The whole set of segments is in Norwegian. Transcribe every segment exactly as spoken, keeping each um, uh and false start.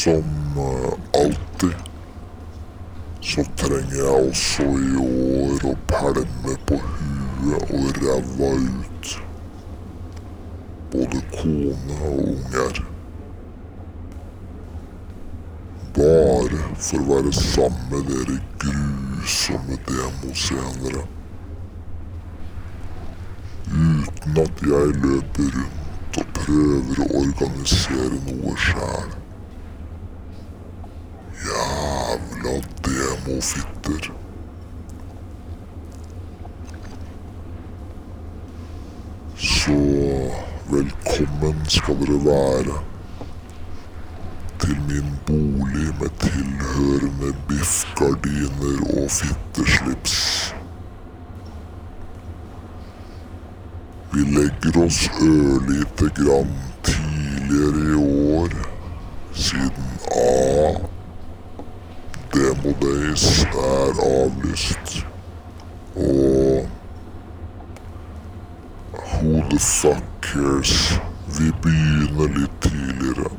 Som uh, alltid så trenger jeg også i år å pælme på huet og ræva ut både kone og unger. Bare for å være sammen med dere grusomme demosenere. Uten at jeg løper rundt og prøver å organisere noe selv. Jævla demofitter. Så velkommen skal dere være til min bolig med tilhørende biffgardiner og fitteslips. Vi legger oss ørlite grann tidligere i år, siden A. Demo Days er avlyst, og who the fuck cares? Vi begynner litt tidligere.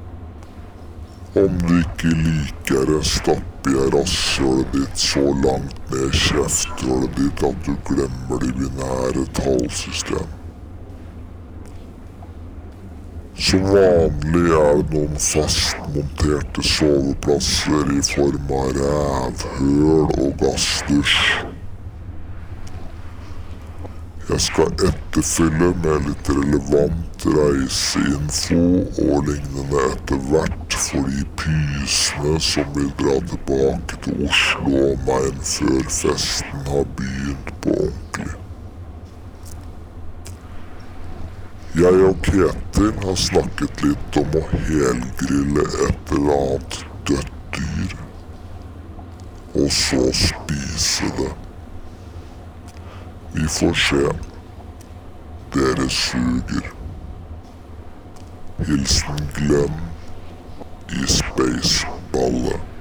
Om du ikke liker det, stapper jeg rasshølet ditt så langt ned i kjefthølet ditt at du glemmer det binære tallsystem. Som vanlig er det noen fastmonterte soveplasser i form av rævhøl og gassdusj. Jeg skal etterfylle med litt relevant reiseinfo og lignende etter hvert for de pysene som vil dra tilbake til Oslo og meg før festen har begynt på ordentlig. Jeg og Ketil har snakket litt om å helgrille et eller annet dødt dyr, og så spise det. Vi får se. Dere suger. Hilsen Glenn i Spaceballe.